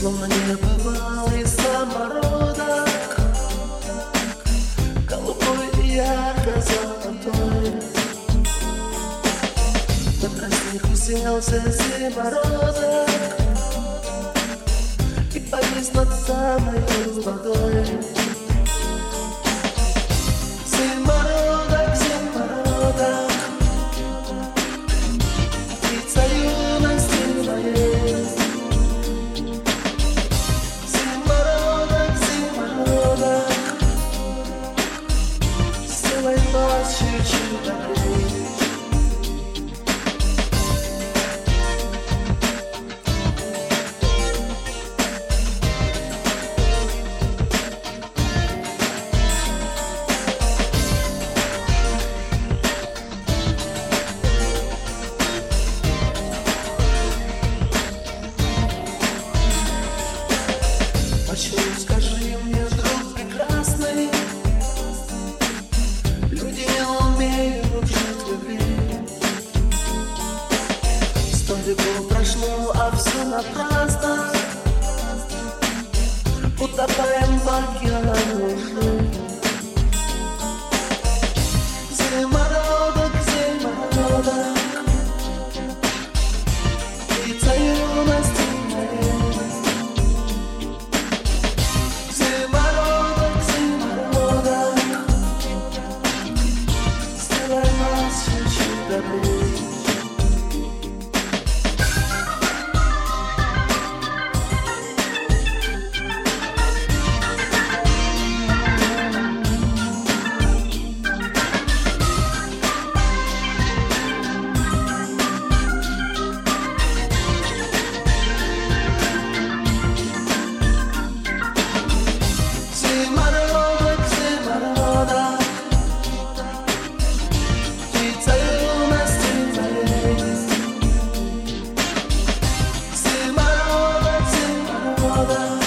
Словно не бывалый самородок, голубой и ярко-золотой. На тростник уселся зимородок и повис над самой водой. Зимородок, зимородок, птица юности моей. Зимородок, зимородок, сделай ночью чуть добрей. Почему, скажи мне, друг прекрасный, люди не умеют жить в любви? 100 веков прошло, а все напрасно, утопаем в океане лжи. Зимородок, зимородок, птица юности моей. Зимородок, зимородок,